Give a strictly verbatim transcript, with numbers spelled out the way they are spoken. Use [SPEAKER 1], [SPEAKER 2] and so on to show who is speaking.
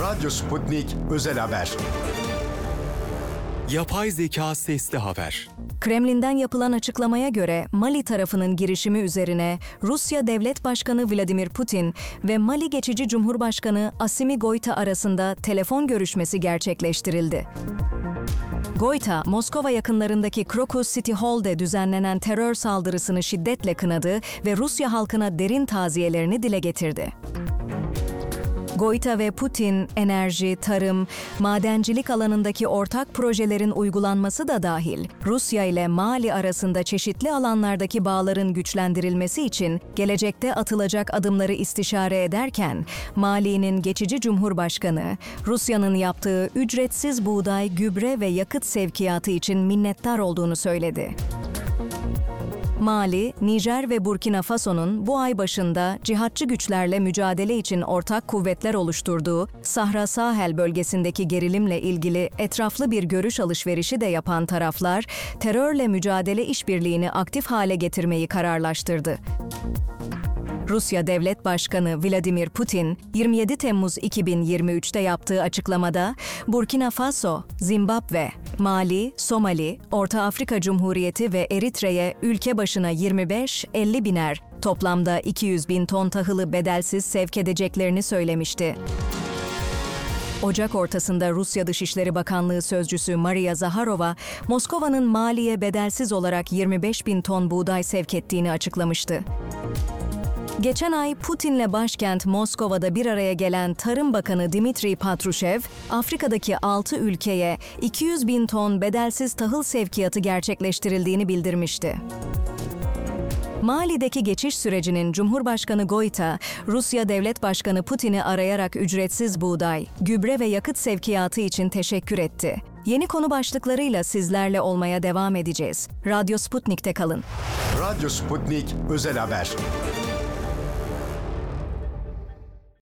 [SPEAKER 1] Radyo Sputnik Özel Haber.
[SPEAKER 2] Yapay zeka sesli haber.
[SPEAKER 3] Kremlin'den yapılan açıklamaya göre Mali tarafının girişimi üzerine Rusya Devlet Başkanı Vladimir Putin ve Mali Geçici Cumhurbaşkanı Assimi Goita arasında telefon görüşmesi gerçekleştirildi. Goita, Moskova yakınlarındaki Crocus City Hall'de düzenlenen terör saldırısını şiddetle kınadı ve Rusya halkına derin taziyelerini dile getirdi. Goita ve Putin, enerji, tarım, madencilik alanındaki ortak projelerin uygulanması da dahil, Rusya ile Mali arasında çeşitli alanlardaki bağların güçlendirilmesi için gelecekte atılacak adımları istişare ederken, Mali'nin geçici cumhurbaşkanı, Rusya'nın yaptığı ücretsiz buğday, gübre ve yakıt sevkiyatı için minnettar olduğunu söyledi. Mali, Nijer ve Burkina Faso'nun bu ay başında cihatçı güçlerle mücadele için ortak kuvvetler oluşturduğu Sahra Sahel bölgesindeki gerilimle ilgili etraflı bir görüş alışverişi de yapan taraflar, terörle mücadele işbirliğini aktif hale getirmeyi kararlaştırdı. Rusya Devlet Başkanı Vladimir Putin, yirmi yedi Temmuz iki bin yirmi üç'te yaptığı açıklamada, Burkina Faso, Zimbabwe, Mali, Somali, Orta Afrika Cumhuriyeti ve Eritre'ye ülke başına yirmi beş elli biner, toplamda iki yüz bin ton tahılı bedelsiz sevk edeceklerini söylemişti. Ocak ortasında Rusya Dışişleri Bakanlığı Sözcüsü Maria Zaharova, Moskova'nın Mali'ye bedelsiz olarak yirmi beş bin ton buğday sevk ettiğini açıklamıştı. Geçen ay Putin'le başkent Moskova'da bir araya gelen Tarım Bakanı Dmitri Patrushev, Afrika'daki altı ülkeye iki yüz bin ton bedelsiz tahıl sevkiyatı gerçekleştirildiğini bildirmişti. Mali'deki geçiş sürecinin Cumhurbaşkanı Goita, Rusya Devlet Başkanı Putin'i arayarak ücretsiz buğday, gübre ve yakıt sevkiyatı için teşekkür etti. Yeni konu başlıklarıyla sizlerle olmaya devam edeceğiz. Radyo Sputnik'te kalın.
[SPEAKER 1] Radyo Sputnik Özel Haber.